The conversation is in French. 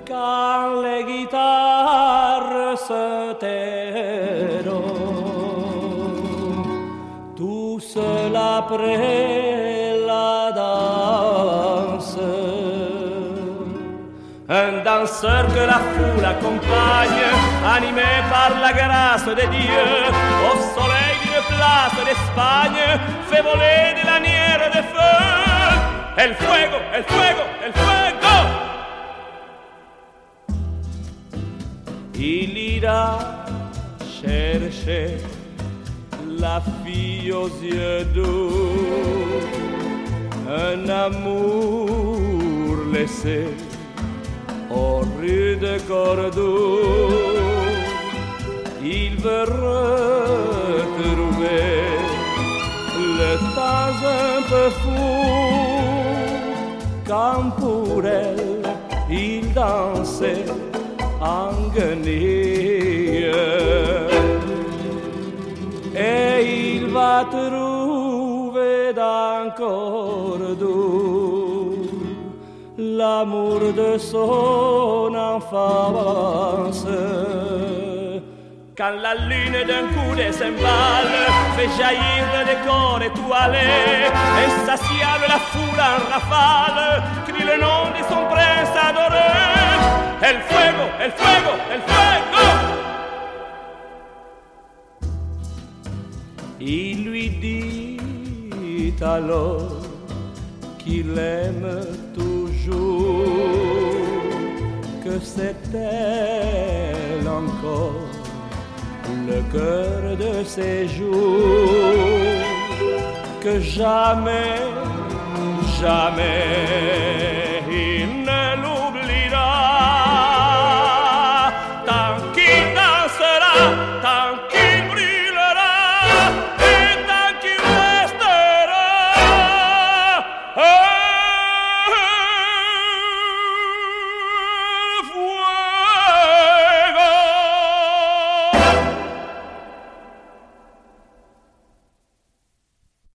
quand les guitares se tairont, tout seul après la danse. Un danseur que la foule accompagne, animé par la grâce de Dieu, au soleil d'une place d'Espagne, fait voler des lanières de feu. El fuego, el fuego, el fuego! Il ira chercher la fille aux yeux doux, un amour laissé aux rudes Cordoue. Il veut retrouver le temps un peu fou, quand pour elle il dansait en guenille. Et il va trouver dans Cordoue l'amour de son enfance. Quand la lune d'un coup de cymbale fait jaillir le décor étoilé, insatiable la foule en rafale crie le nom de son prince adoré. El fuego, el fuego, el fuego! Il lui dit alors qu'il aime toujours, que c'est elle encore le cœur de ses jours, que jamais, jamais